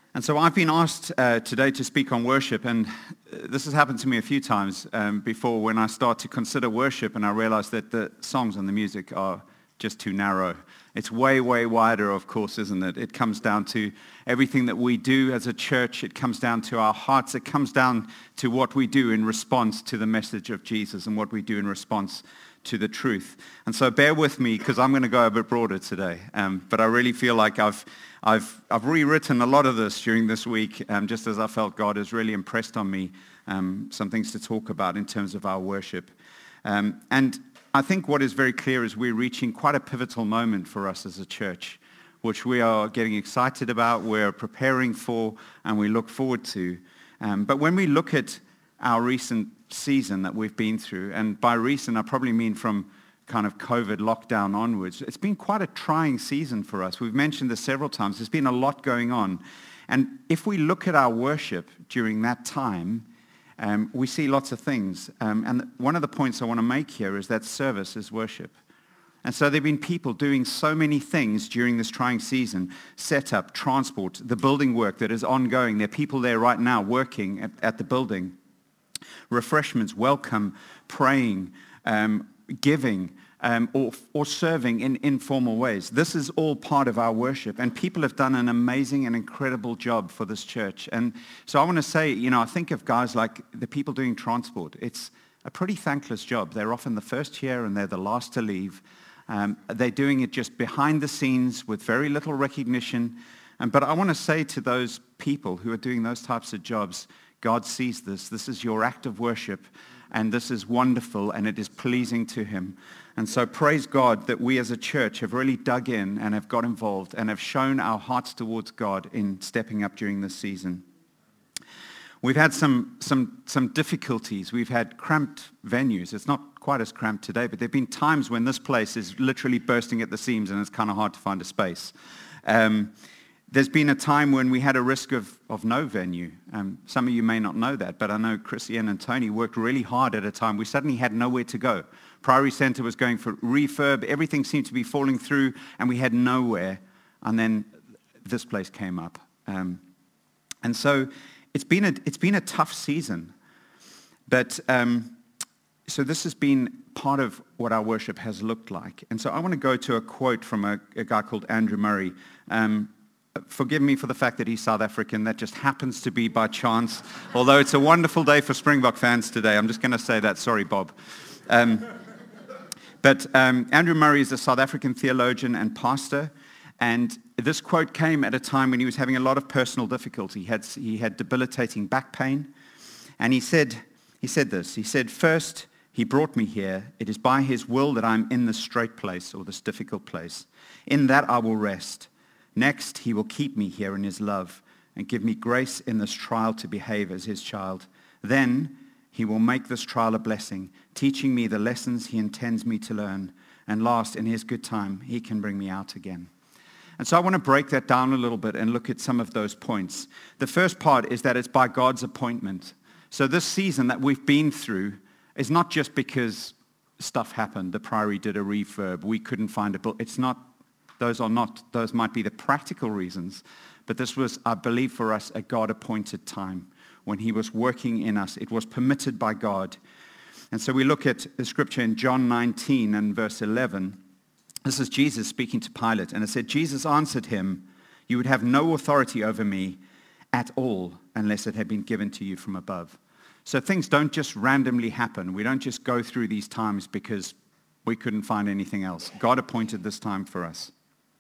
And so I've been asked today to speak on worship, and this has happened to me a few times before when I start to consider worship and I realize that the songs and the music are just too narrow. It's way, way wider, of course, isn't it? It comes down to everything that we do as a church. It comes down to our hearts. It comes down to what we do in response to the message of Jesus and what we do in response to the truth. And so bear with me because I'm going to go a bit broader today. But I really feel like I've rewritten a lot of this during this week, just as I felt God has really impressed on me some things to talk about in terms of our worship. And I think what is very clear is we're reaching quite a pivotal moment for us as a church, which we are getting excited about, we're preparing for, and we look forward to. But when we look at our recent season that we've been through, and by recent I probably mean from kind of COVID lockdown onwards, it's been quite a trying season for us. We've mentioned this several times. There's been a lot going on. And if we look at our worship during that time, we see lots of things. And one of the points I want to make here is that service is worship. And so there have been people doing so many things during this trying season: setup, transport, the building work that is ongoing. There are people there right now working at the building. Refreshments, welcome, praying, giving, or serving in informal ways. This is all part of our worship, and people have done an amazing and incredible job for this church. And so I want to say, I think of guys like the people doing transport. It's a pretty thankless job. They're often the first here and they're the last to leave. They're doing it just behind the scenes with very little recognition. But I want to say to those people who are doing those types of jobs, God sees this. This is your act of worship, and this is wonderful, and it is pleasing to him. And so praise God that we as a church have really dug in and have got involved and have shown our hearts towards God in stepping up during this season. We've had some difficulties. We've had cramped venues. It's not quite as cramped today, but there have been times when this place is literally bursting at the seams and it's kind of hard to find a space. There's been a time when we had a risk of no venue. Some of you may not know that, but I know Chris, Ian, and Tony worked really hard at a time. We suddenly had nowhere to go. Priory Centre was going for refurb. Everything seemed to be falling through, and we had nowhere. And then this place came up. And so it's been a tough season. But so this has been part of what our worship has looked like. And so I want to go to a quote from a guy called Andrew Murray. Forgive me for the fact that he's South African. That just happens to be by chance. Although it's a wonderful day for Springbok fans today. I'm just going to say that. Sorry, Bob. But Andrew Murray is a South African theologian and pastor. And this quote came at a time when he was having a lot of personal difficulty. He had debilitating back pain. And he said this. He said, "First, he brought me here. It is by his will that I'm in this straight place or this difficult place. In that I will rest. Next, he will keep me here in his love and give me grace in this trial to behave as his child. Then he will make this trial a blessing, teaching me the lessons he intends me to learn. And last, in his good time, he can bring me out again." And so I want to break that down a little bit and look at some of those points. The first part is that it's by God's appointment. So this season that we've been through is not just because stuff happened. The Priory did a refurb. We couldn't find a book. Those might be the practical reasons, but this was, I believe, for us a God-appointed time when he was working in us. It was permitted by God. And so we look at the scripture in John 19 and verse 11. This is Jesus speaking to Pilate, and it said, "Jesus answered him, 'You would have no authority over me at all unless it had been given to you from above.'" So things don't just randomly happen. We don't just go through these times because we couldn't find anything else. God appointed this time for us.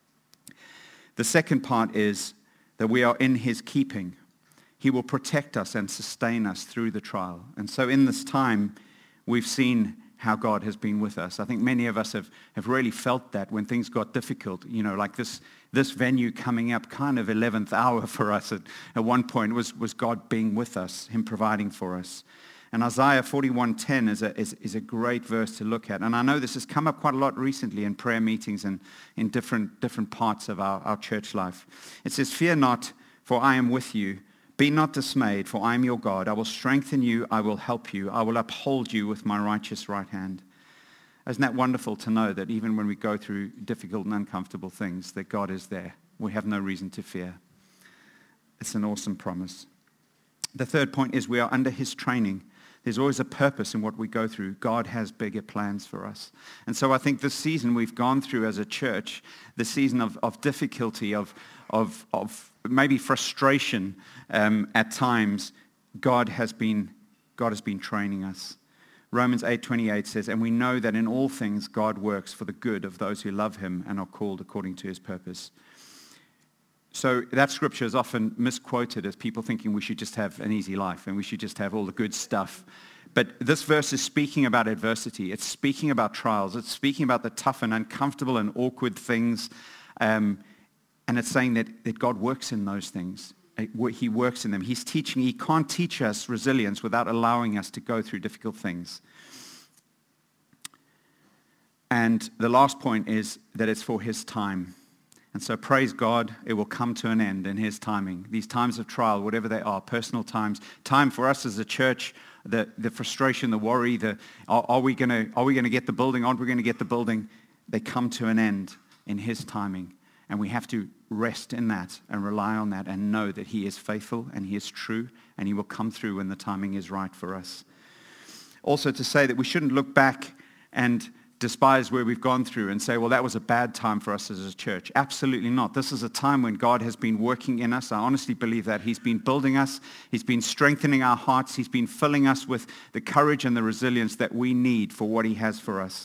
The second part is that we are in his keeping. He will protect us and sustain us through the trial. And so in this time, we've seen how God has been with us. I think many of us have really felt that when things got difficult, like this venue coming up kind of 11th hour for us at one point was God being with us, him providing for us. And Isaiah 41:10 is a great verse to look at. And I know this has come up quite a lot recently in prayer meetings and in different parts of our church life. It says, "Fear not, for I am with you. Be not dismayed, for I am your God. I will strengthen you. I will help you. I will uphold you with my righteous right hand." Isn't that wonderful to know that even when we go through difficult and uncomfortable things, that God is there? We have no reason to fear. It's an awesome promise. The third point is we are under his training. There's always a purpose in what we go through. God has bigger plans for us. And so I think this season we've gone through as a church, the season of difficulty, of maybe frustration at times, God has been training us. Romans 8:28 says, and we know that in all things God works for the good of those who love him and are called according to his purpose. So that scripture is often misquoted as people thinking we should just have an easy life and we should just have all the good stuff. But this verse is speaking about adversity. It's speaking about trials. It's speaking about the tough and uncomfortable and awkward things. And it's saying that God works in those things. He works in them. He's teaching. He can't teach us resilience without allowing us to go through difficult things. And the last point is that it's for his time. And so praise God, it will come to an end in his timing. These times of trial, whatever they are, personal times, time for us as a church, the frustration, the worry, are we going to get the building? Aren't we going to get the building? They come to an end in his timing. And we have to rest in that and rely on that and know that he is faithful and he is true and he will come through when the timing is right for us. Also to say that we shouldn't look back and despise where we've gone through and say, well, that was a bad time for us as a church. Absolutely not. This is a time when God has been working in us. I honestly believe that. He's been building us. He's been strengthening our hearts. He's been filling us with the courage and the resilience that we need for what he has for us.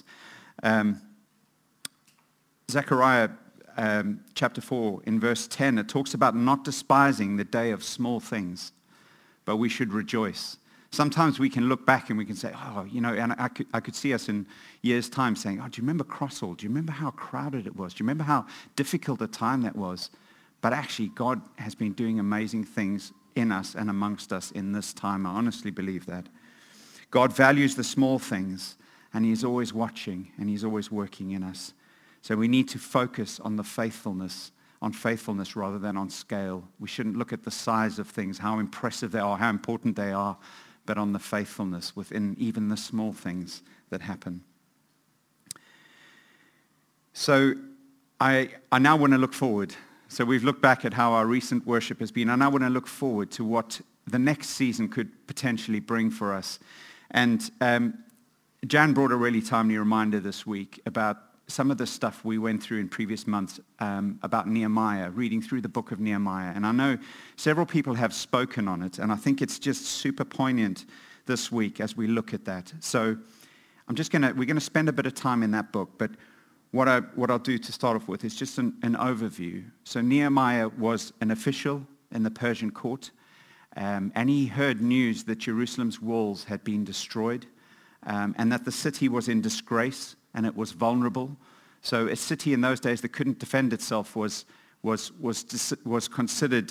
Zechariah chapter 4 in verse 10, it talks about not despising the day of small things, but we should rejoice. Sometimes we can look back and we can say, and I could see us in years' time saying, do you remember Crossall? Do you remember how crowded it was? Do you remember how difficult a time that was? But actually, God has been doing amazing things in us and amongst us in this time. I honestly believe that. God values the small things, and he's always watching, and he's always working in us. So we need to focus on the faithfulness rather than on scale. We shouldn't look at the size of things, how impressive they are, how important they are, but on the faithfulness within even the small things that happen. So I now want to look forward. So we've looked back at how our recent worship has been. I now want to look forward to what the next season could potentially bring for us. And Jan brought a really timely reminder this week about some of the stuff we went through in previous months about Nehemiah, reading through the book of Nehemiah. And I know several people have spoken on it, and I think it's just super poignant this week as we look at that. So we're going to spend a bit of time in that book, but what I'll do to start off with is just an overview. So Nehemiah was an official in the Persian court, and he heard news that Jerusalem's walls had been destroyed, and that the city was in disgrace, and it was vulnerable. So a city in those days that couldn't defend itself was considered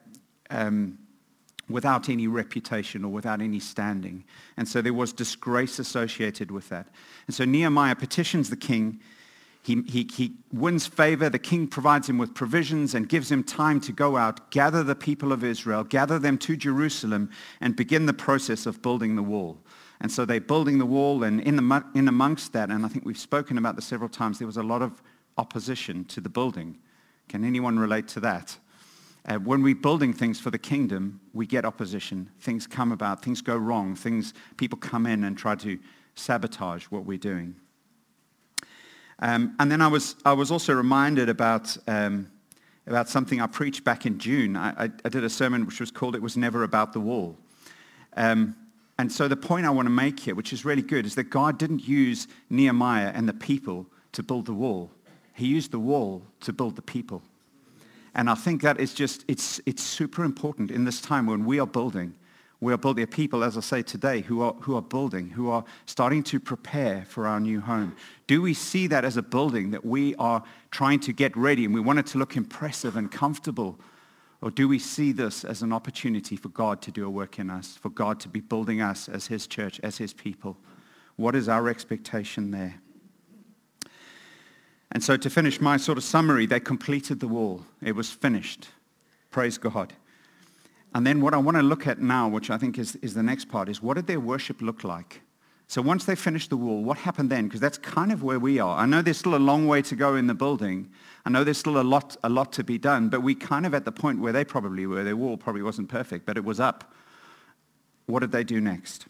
without any reputation or without any standing. And so there was disgrace associated with that. And so Nehemiah petitions the king. He wins favor. The king provides him with provisions and gives him time to go out, gather the people of Israel, gather them to Jerusalem, and begin the process of building the wall. And so they're building the wall, and in amongst that, and I think we've spoken about this several times, there was a lot of opposition to the building. Can anyone relate to that? When we're building things for the kingdom, we get opposition. Things come about, things go wrong, people come in and try to sabotage what we're doing. And then I was also reminded about something I preached back in June. I did a sermon which was called "It Was Never About the Wall." And so the point I want to make here, which is really good, is that God didn't use Nehemiah and the people to build the wall. He used the wall to build the people. And I think that is just, it's super important in this time when we are building. We are building people, as I say today, who are building, who are starting to prepare for our new home. Do we see that as a building that we are trying to get ready and we want it to look impressive and comfortable? Or do we see this as an opportunity for God to do a work in us, for God to be building us as his church, as his people? What is our expectation there? And so to finish my sort of summary, they completed the wall. It was finished. Praise God. And then what I want to look at now, which I think is the next part, is what did their worship look like? So once they finished the wall, what happened then? Because that's kind of where we are. I know there's still a long way to go in the building. I know there's still a lot to be done, but we kind of at the point where they probably were. Their wall probably wasn't perfect, but it was up. What did they do next?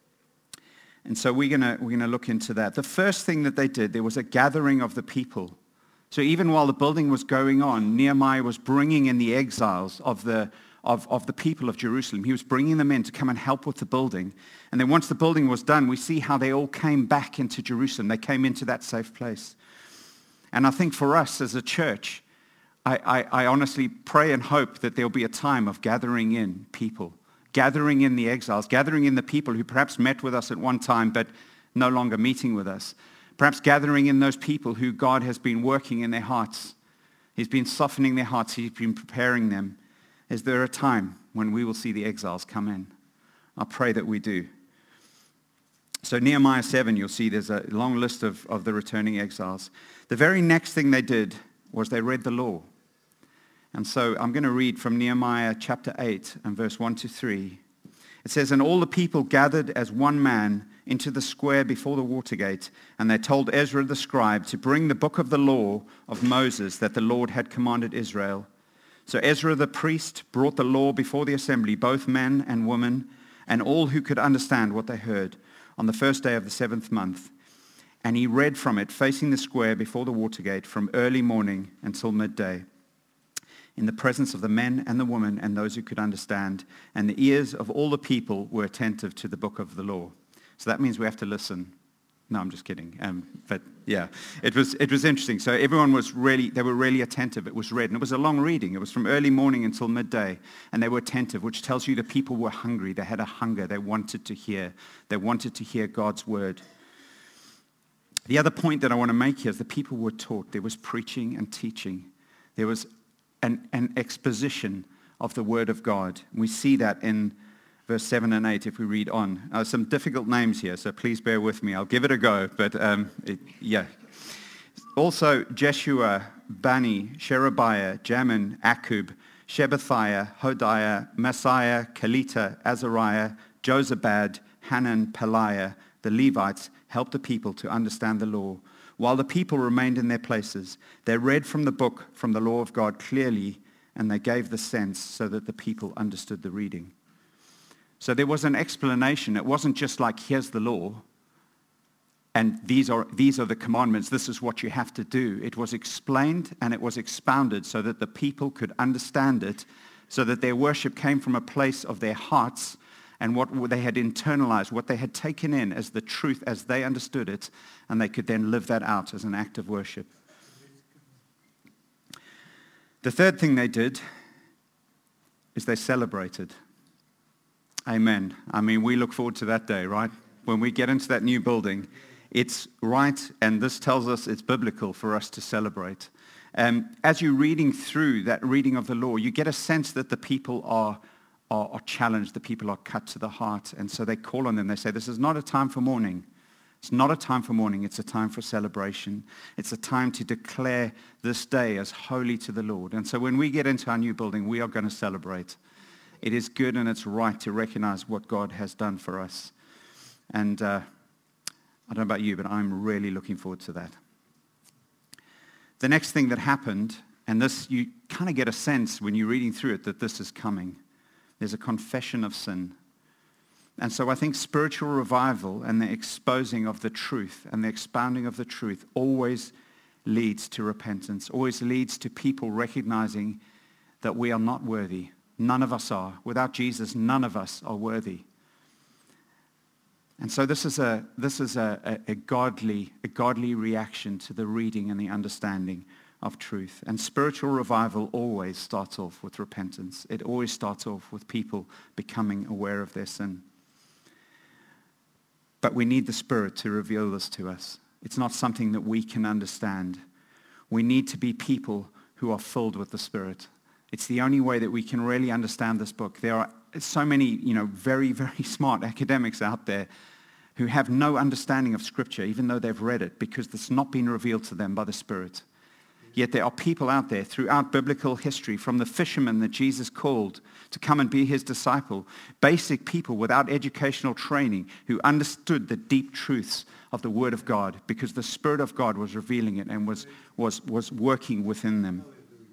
And so we're gonna look into that. The first thing that they did, there was a gathering of the people. So even while the building was going on, Nehemiah was bringing in the exiles of the people of Jerusalem. He was bringing them in to come and help with the building. And then once the building was done, we see how they all came back into Jerusalem. They came into that safe place. And I think for us as a church, I honestly pray and hope that there'll be a time of gathering in people, gathering in the exiles, gathering in the people who perhaps met with us at one time but no longer meeting with us. Perhaps gathering in those people who God has been working in their hearts. He's been softening their hearts. He's been preparing them. Is there a time when we will see the exiles come in? I pray that we do. So Nehemiah 7, you'll see there's a long list of the returning exiles. The very next thing they did was they read the law. And so I'm going to read from Nehemiah chapter 8 and verse 1 to 3. It says, "And all the people gathered as one man into the square before the water gate, and they told Ezra the scribe to bring the book of the law of Moses that the Lord had commanded Israel. So Ezra the priest brought the law before the assembly, both men and women, and all who could understand what they heard, on the first day of the 7th month. And he read from it, facing the square before the water gate, from early morning until midday, in the presence of the men and the women and those who could understand. And the ears of all the people were attentive to the book of the law." So that means we have to listen. No, I'm just kidding. But yeah, it was interesting. So everyone they were really attentive. It was read, and it was a long reading. It was from early morning until midday, and they were attentive, which tells you the people were hungry. They had a hunger. They wanted to hear. They wanted to hear God's word. The other point that I want to make here is the people were taught. There was preaching and teaching. There was an exposition of the word of God. We see that in verse 7 and 8 if we read on. Some difficult names here, so please bear with me. I'll give it a go, but yeah. Also, Jeshua, Bani, Sherebiah, Jamin, Akub, Shebathiah, Hodiah, Messiah, Kelita, Azariah, Jozabad, Hanan, Peliah, the Levites helped the people to understand the law. While the people remained in their places, they read from the book, from the law of God clearly, and they gave the sense so that the people understood the reading. So there was an explanation. It wasn't just like, here's the law, and these are the commandments. This is what you have to do. It was explained and it was expounded so that the people could understand it, so that their worship came from a place of their hearts and what they had internalized, what they had taken in as the truth as they understood it, and they could then live that out as an act of worship. The third thing they did is they celebrated. Amen. I mean, we look forward to that day, right? When we get into that new building, it's right, and this tells us it's biblical for us to celebrate. As you're reading through that reading of the law, you get a sense that the people are challenged, the people are cut to the heart, and so they call on them. They say, this is not a time for mourning. It's not a time for mourning. It's a time for celebration. It's a time to declare this day as holy to the Lord. And so when we get into our new building, we are going to celebrate. It is good and it's right to recognize what God has done for us. And I don't know about you, but I'm really looking forward to that. The next thing that happened, and this you kind of get a sense when you're reading through it that this is coming. There's a confession of sin. And so I think spiritual revival and the exposing of the truth and the expounding of the truth always leads to repentance, always leads to people recognizing that we are not worthy. None of us are. Without Jesus, none of us are worthy. And so this is a godly reaction to the reading and the understanding of truth. And spiritual revival always starts off with repentance. It always starts off with people becoming aware of their sin. But we need the Spirit to reveal this to us. It's not something that we can understand. We need to be people who are filled with the Spirit. It's the only way that we can really understand this book. There are so many, very, very smart academics out there who have no understanding of Scripture, even though they've read it, because it's not been revealed to them by the Spirit. Yet there are people out there throughout biblical history, from the fishermen that Jesus called to come and be his disciple, basic people without educational training who understood the deep truths of the Word of God because the Spirit of God was revealing it and was working within them.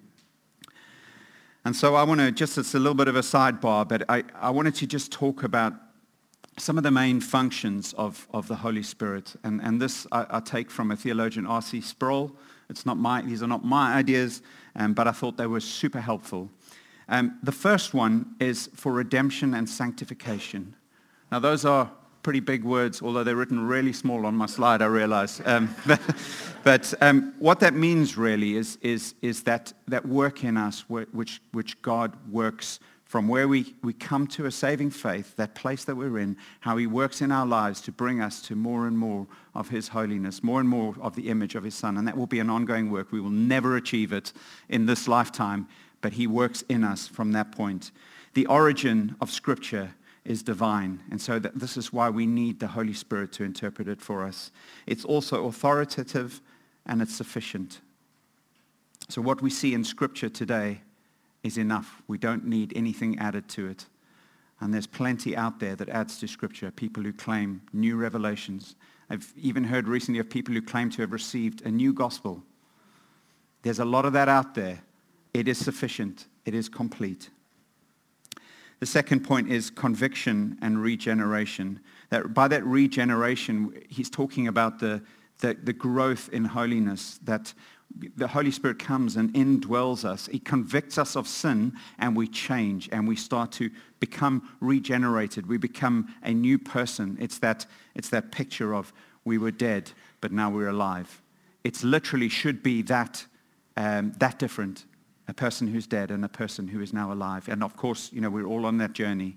And so I want to, just it's a little bit of a sidebar, but I wanted to just talk about some of the main functions of the Holy Spirit. And this I take from a theologian, R.C. Sproul. These are not my ideas, but I thought they were super helpful. The first one is for redemption and sanctification. Now, those are pretty big words, although they're written really small on my slide, I realize. But what that means really is that work in us, which God works from where we come to a saving faith, that place that we're in, how he works in our lives to bring us to more and more of his holiness, more and more of the image of his Son. And that will be an ongoing work. We will never achieve it in this lifetime, but he works in us from that point. The origin of Scripture is divine, and so this is why we need the Holy Spirit to interpret it for us. It's also authoritative, and it's sufficient. So what we see in Scripture today is enough. We don't need anything added to it. And there's plenty out there that adds to Scripture, people who claim new revelations. I've even heard recently of people who claim to have received a new gospel. There's a lot of that out there. It is sufficient. It is complete. The second point is conviction and regeneration. By that regeneration, he's talking about the growth in holiness, that the Holy Spirit comes and indwells us. He convicts us of sin, and we change, and we start to become regenerated. We become a new person. It's that picture of we were dead, but now we're alive. It's literally should be that different, a person who's dead and a person who is now alive. And of course, we're all on that journey.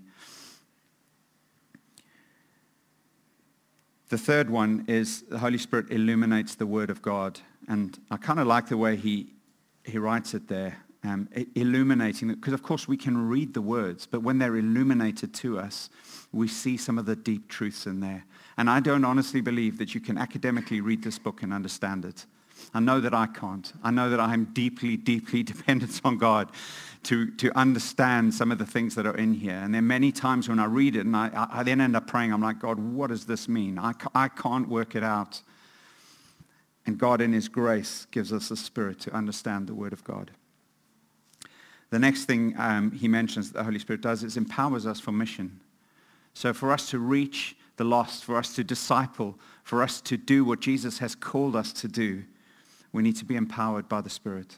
The third one is the Holy Spirit illuminates the Word of God. And I kind of like the way he writes it there, illuminating it, because of course we can read the words, but when they're illuminated to us, we see some of the deep truths in there. And I don't honestly believe that you can academically read this book and understand it. I know that I can't. I know that I am deeply, deeply dependent on God to understand some of the things that are in here. And there are many times when I read it and I then end up praying, I'm like, God, what does this mean? I can't work it out. And God in his grace gives us the Spirit to understand the Word of God. The next thing he mentions that the Holy Spirit does is empowers us for mission. So for us to reach the lost, for us to disciple, for us to do what Jesus has called us to do, we need to be empowered by the Spirit.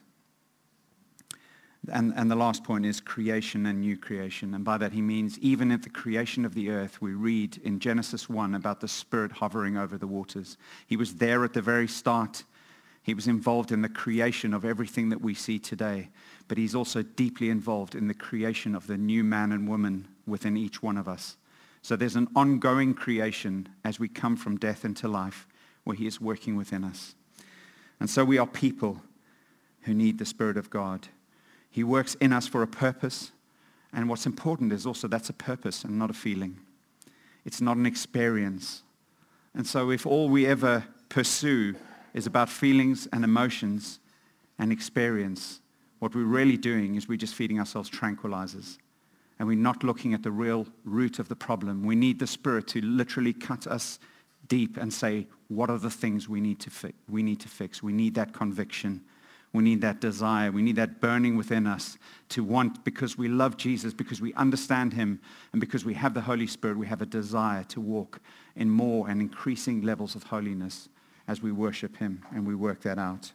And the last point is creation and new creation. And by that he means even at the creation of the earth, we read in Genesis 1 about the Spirit hovering over the waters. He was there at the very start. He was involved in the creation of everything that we see today. But he's also deeply involved in the creation of the new man and woman within each one of us. So there's an ongoing creation as we come from death into life where he is working within us. And so we are people who need the Spirit of God. He works in us for a purpose. And what's important is also that's a purpose and not a feeling. It's not an experience. And so if all we ever pursue is about feelings and emotions and experience, what we're really doing is we're just feeding ourselves tranquilizers. And we're not looking at the real root of the problem. We need the Spirit to literally cut us deep and say, what are the things we need to fix? We need that conviction. We need that desire. We need that burning within us to want, because we love Jesus, because we understand him, and because we have the Holy Spirit, we have a desire to walk in more and increasing levels of holiness as we worship him and we work that out.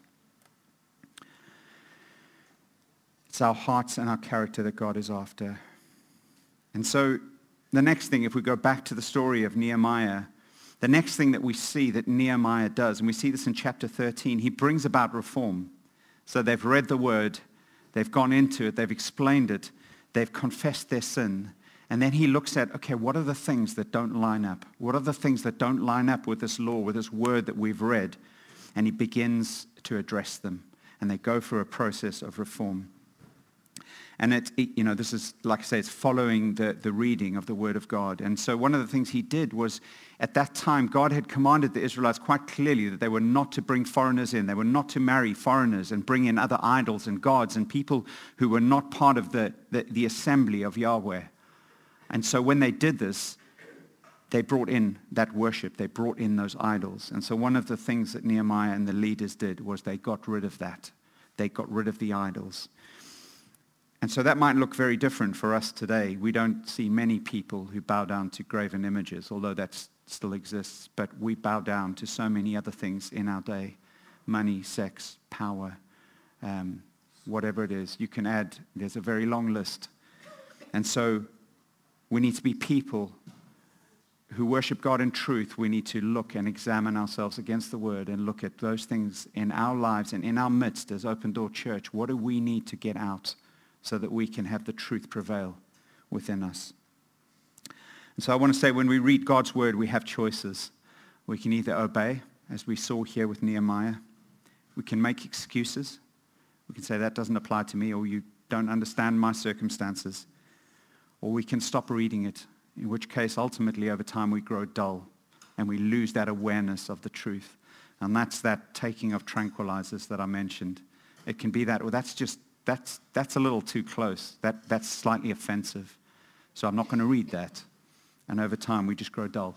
It's our hearts and our character that God is after. And so the next thing, if we go back to the story of Nehemiah, the next thing that we see that Nehemiah does, and we see this in chapter 13, he brings about reform. So they've read the word, they've gone into it, they've explained it, they've confessed their sin. And then he looks at, okay, what are the things that don't line up? What are the things that don't line up with this law, with this word that we've read? And he begins to address them. And they go through a process of reform. And this is, like I say, it's following the reading of the Word of God. And so one of the things he did was, at that time, God had commanded the Israelites quite clearly that they were not to bring foreigners in. They were not to marry foreigners and bring in other idols and gods and people who were not part of the assembly of Yahweh. And so when they did this, they brought in that worship. They brought in those idols. And so one of the things that Nehemiah and the leaders did was they got rid of that. They got rid of the idols. And so that might look very different for us today. We don't see many people who bow down to graven images, although that still exists. But we bow down to so many other things in our day. Money, sex, power, whatever it is. You can add, there's a very long list. And so we need to be people who worship God in truth. We need to look and examine ourselves against the Word and look at those things in our lives and in our midst as Open Door Church. What do we need to get out so that we can have the truth prevail within us? And so I want to say, when we read God's Word, we have choices. We can either obey, as we saw here with Nehemiah. We can make excuses. We can say, that doesn't apply to me, or you don't understand my circumstances. Or we can stop reading it, in which case, ultimately, over time, we grow dull and we lose that awareness of the truth. And that's that taking of tranquilizers that I mentioned. It can be that, or that's a little too close. That's slightly offensive. So I'm not going to read that. And over time, we just grow dull.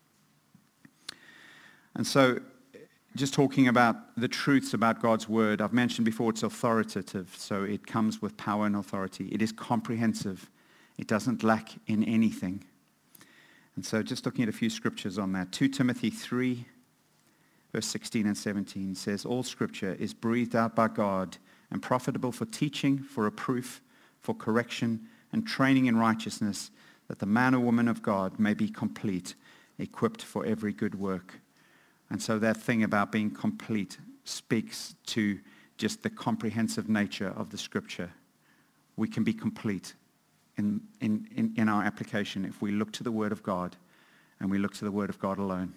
And so, just talking about the truths about God's Word, I've mentioned before it's authoritative, so it comes with power and authority. It is comprehensive. It doesn't lack in anything. And so just looking at a few scriptures on that. 2 Timothy 3, verse 16 and 17 says, all Scripture is breathed out by God and profitable for teaching, for reproof, for correction, and training in righteousness, that the man or woman of God may be complete, equipped for every good work. And so that thing about being complete speaks to just the comprehensive nature of the Scripture. We can be complete in our application if we look to the Word of God and we look to the Word of God alone.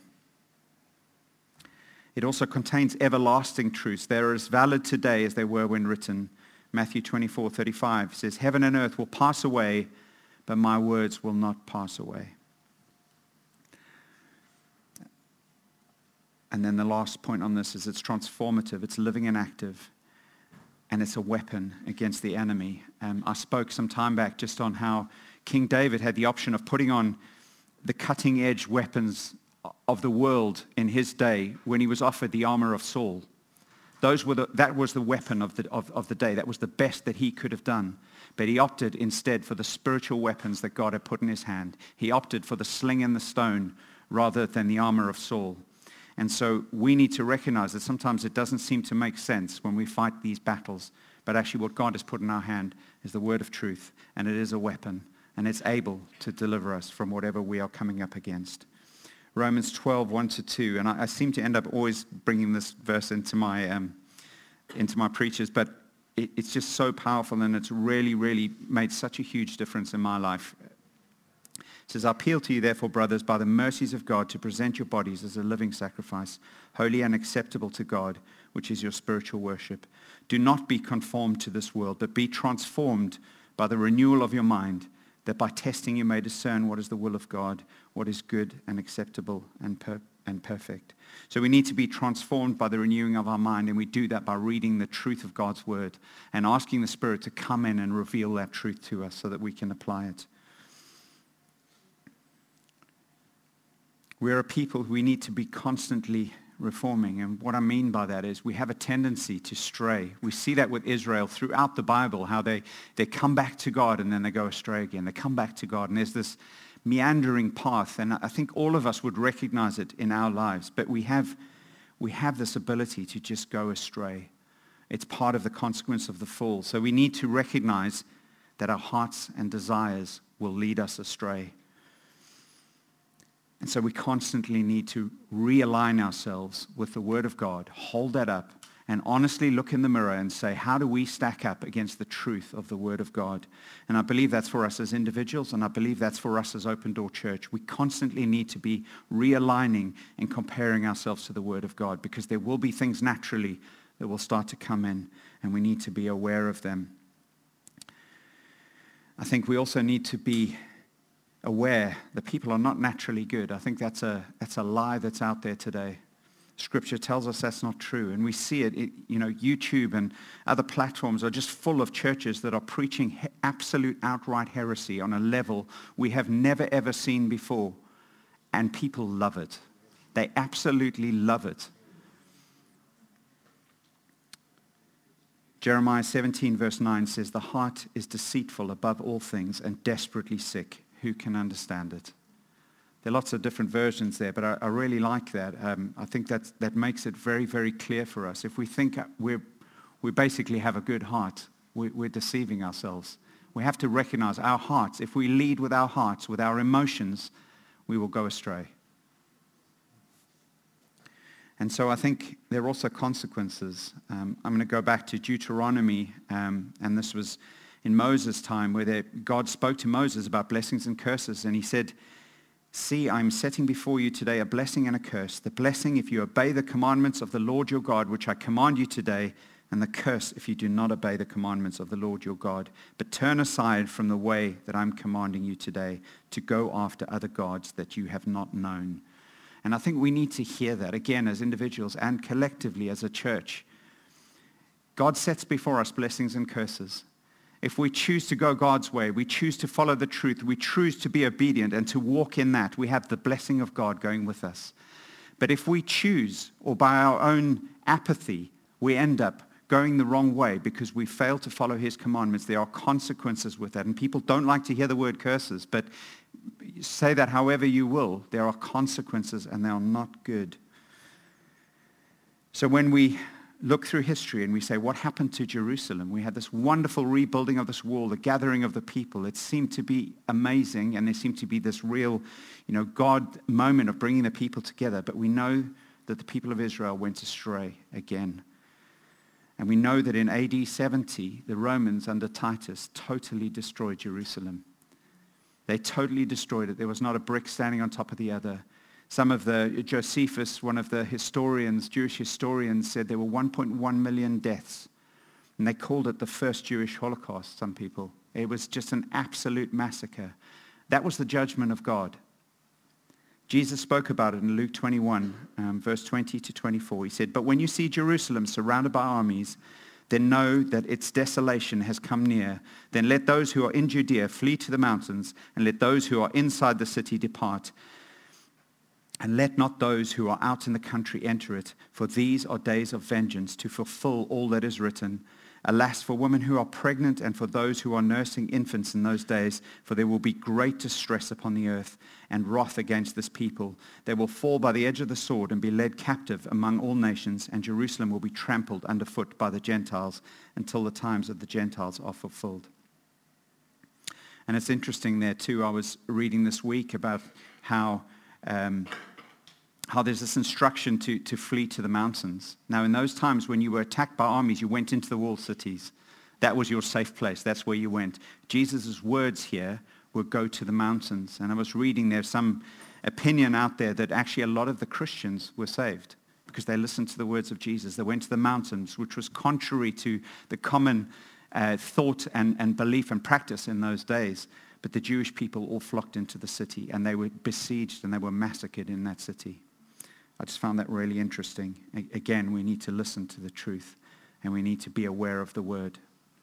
It also contains everlasting truths. They're as valid today as they were when written. Matthew 24:35 says, heaven and earth will pass away, but my words will not pass away. And then the last point on this is it's transformative, it's living and active, and it's a weapon against the enemy. I spoke some time back just on how King David had the option of putting on the cutting-edge weapons of the world in his day when he was offered the armor of Saul. That was the weapon of the day. That was the best that he could have done. But he opted instead for the spiritual weapons that God had put in his hand. He opted for the sling and the stone rather than the armor of Saul. And so we need to recognize that sometimes it doesn't seem to make sense when we fight these battles. But actually what God has put in our hand is the word of truth. And it is a weapon. And it's able to deliver us from whatever we are coming up against. Romans 12, 1-2. And I seem to end up always bringing this verse into my preachers. But it's just so powerful. And it's really, really made such a huge difference in my life. It says, I appeal to you, therefore, brothers, by the mercies of God, to present your bodies as a living sacrifice, holy and acceptable to God, which is your spiritual worship. Do not be conformed to this world, but be transformed by the renewal of your mind, that by testing you may discern what is the will of God, what is good and acceptable and perfect. So we need to be transformed by the renewing of our mind, and we do that by reading the truth of God's word and asking the Spirit to come in and reveal that truth to us so that we can apply it. We're a people who we need to be constantly reforming. And what I mean by that is we have a tendency to stray. We see that with Israel throughout the Bible, how they come back to God and then they go astray again. They come back to God, and there's this meandering path. And I think all of us would recognize it in our lives. But we have this ability to just go astray. It's part of the consequence of the fall. So we need to recognize that our hearts and desires will lead us astray. And so we constantly need to realign ourselves with the Word of God, hold that up, and honestly look in the mirror and say, how do we stack up against the truth of the Word of God? And I believe that's for us as individuals, and I believe that's for us as Open Door Church. We constantly need to be realigning and comparing ourselves to the Word of God, because there will be things naturally that will start to come in, and we need to be aware of them. I think we also need to be aware that people are not naturally good. I think that's a lie that's out there today. Scripture tells us that's not true, and we see it. YouTube and other platforms are just full of churches that are preaching absolute outright heresy on a level we have never ever seen before, and people love it. They absolutely love it. Jeremiah 17 verse 9 says, "The heart is deceitful above all things and desperately sick. Who can understand it?" There are lots of different versions there, but I really like that. I think that makes it very, very clear for us. If we think we basically have a good heart, we're deceiving ourselves. We have to recognize our hearts. If we lead with our hearts, with our emotions, we will go astray. And so I think there are also consequences. I'm going to go back to Deuteronomy, and this was in Moses' time, where God spoke to Moses about blessings and curses, and he said, "See, I'm setting before you today a blessing and a curse. The blessing if you obey the commandments of the Lord your God, which I command you today, and the curse if you do not obey the commandments of the Lord your God, but turn aside from the way that I'm commanding you today to go after other gods that you have not known." And I think we need to hear that again as individuals and collectively as a church. God sets before us blessings and curses. If we choose to go God's way, we choose to follow the truth, we choose to be obedient and to walk in that, we have the blessing of God going with us. But if we choose, or by our own apathy, we end up going the wrong way because we fail to follow his commandments, there are consequences with that. And people don't like to hear the word curses, but say that however you will, there are consequences and they are not good. So when we look through history and we say, what happened to Jerusalem? We had this wonderful rebuilding of this wall, the gathering of the people. It seemed to be amazing, and there seemed to be this real, God moment of bringing the people together. But we know that the people of Israel went astray again. And we know that in AD 70, the Romans under Titus totally destroyed Jerusalem. They totally destroyed it. There was not a brick standing on top of the other. Josephus, one of the historians, Jewish historians, said there were 1.1 million deaths. And they called it the first Jewish Holocaust, some people. It was just an absolute massacre. That was the judgment of God. Jesus spoke about it in Luke 21, verse 20 to 24. He said, "But when you see Jerusalem surrounded by armies, then know that its desolation has come near. Then let those who are in Judea flee to the mountains, and let those who are inside the city depart. And let not those who are out in the country enter it, for these are days of vengeance, to fulfill all that is written. Alas, for women who are pregnant and for those who are nursing infants in those days, for there will be great distress upon the earth and wrath against this people. They will fall by the edge of the sword and be led captive among all nations, and Jerusalem will be trampled underfoot by the Gentiles until the times of the Gentiles are fulfilled." And it's interesting there too. I was reading this week about how there's this instruction to flee to the mountains. Now, in those times when you were attacked by armies, you went into the walled cities. That was your safe place. That's where you went. Jesus' words here were go to the mountains. And I was reading there's some opinion out there that actually a lot of the Christians were saved because they listened to the words of Jesus. They went to the mountains, which was contrary to the common thought and belief and practice in those days. But the Jewish people all flocked into the city, and they were besieged and they were massacred in that city. I just found that really interesting. Again, we need to listen to the truth, and we need to be aware of the word.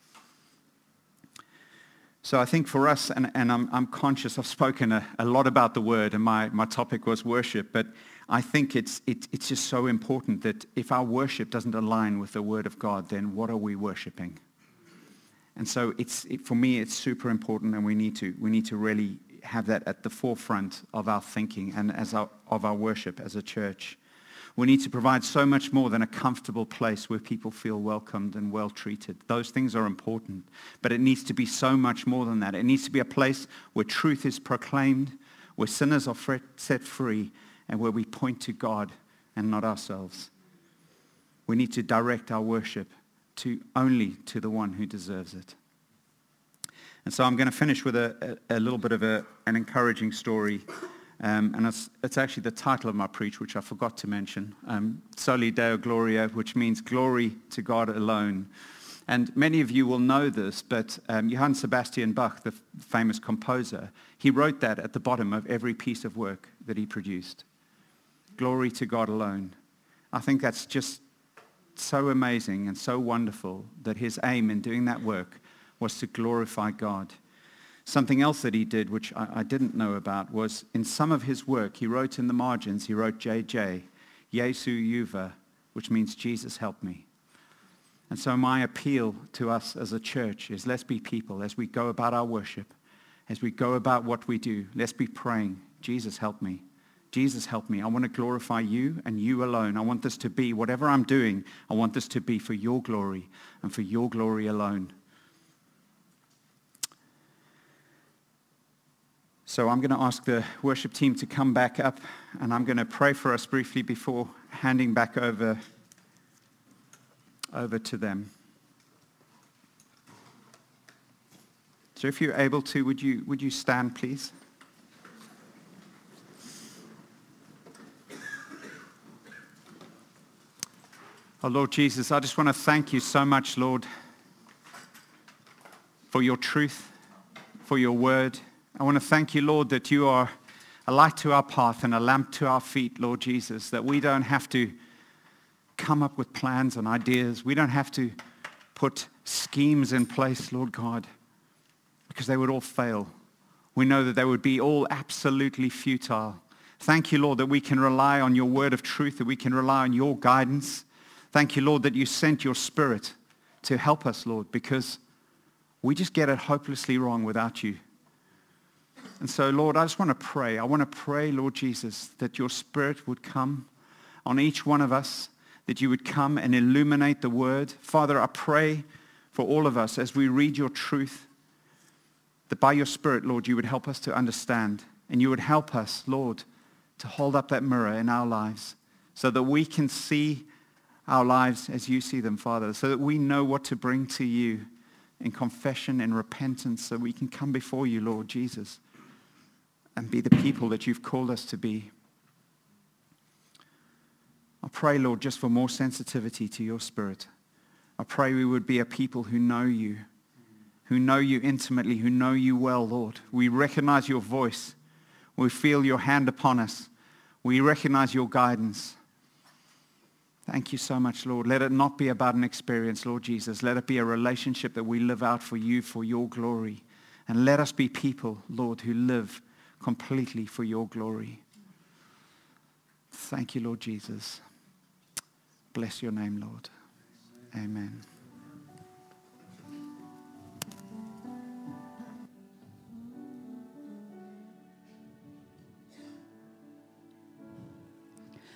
So I think for us, and I'm conscious, I've spoken a lot about the word, and my topic was worship, but I think it's just so important that if our worship doesn't align with the word of God, then what are we worshiping? And so for me, it's super important, and we need to really have that at the forefront of our thinking and of our worship as a church. We need to provide so much more than a comfortable place where people feel welcomed and well treated. Those things are important, but it needs to be so much more than that. It needs to be a place where truth is proclaimed, where sinners are set free, and where we point to God and not ourselves. We need to direct our worship only to the one who deserves it. And so I'm going to finish with a little bit of an encouraging story. And it's actually the title of my preach, which I forgot to mention. Soli Deo Gloria, which means glory to God alone. And many of you will know this, but Johann Sebastian Bach, the famous composer, he wrote that at the bottom of every piece of work that he produced. Glory to God alone. I think that's just so amazing and so wonderful that his aim in doing that work was to glorify God. Something else that he did, which I didn't know about, was in some of his work, he wrote in the margins, he wrote JJ, Jesu Juva, which means Jesus help me. And so my appeal to us as a church is let's be people as we go about our worship, as we go about what we do, let's be praying, Jesus help me. Jesus help me. I want to glorify you and you alone. I want this to be, whatever I'm doing, I want this to be for your glory and for your glory alone. So I'm going to ask the worship team to come back up, and I'm going to pray for us briefly before handing back over to them. So if you're able to, would you stand, please? Oh, Lord Jesus, I just want to thank you so much, Lord, for your truth, for your word. I want to thank you, Lord, that you are a light to our path and a lamp to our feet, Lord Jesus, that we don't have to come up with plans and ideas. We don't have to put schemes in place, Lord God, because they would all fail. We know that they would be all absolutely futile. Thank you, Lord, that we can rely on your word of truth, that we can rely on your guidance. Thank you, Lord, that you sent your Spirit to help us, Lord, because we just get it hopelessly wrong without you. And so, Lord, I just want to pray. I want to pray, Lord Jesus, that your Spirit would come on each one of us, that you would come and illuminate the word. Father, I pray for all of us as we read your truth, that by your Spirit, Lord, you would help us to understand, and you would help us, Lord, to hold up that mirror in our lives so that we can see our lives as you see them, Father, so that we know what to bring to you in confession and repentance, so we can come before you, Lord Jesus, and be the people that you've called us to be. I pray, Lord, just for more sensitivity to your Spirit. I pray we would be a people who know you intimately, who know you well, Lord. We recognize your voice. We feel your hand upon us. We recognize your guidance. Thank you so much, Lord. Let it not be about an experience, Lord Jesus. Let it be a relationship that we live out for you, for your glory. And let us be people, Lord, who live completely for your glory. Thank you, Lord Jesus. Bless your name, Lord. Amen.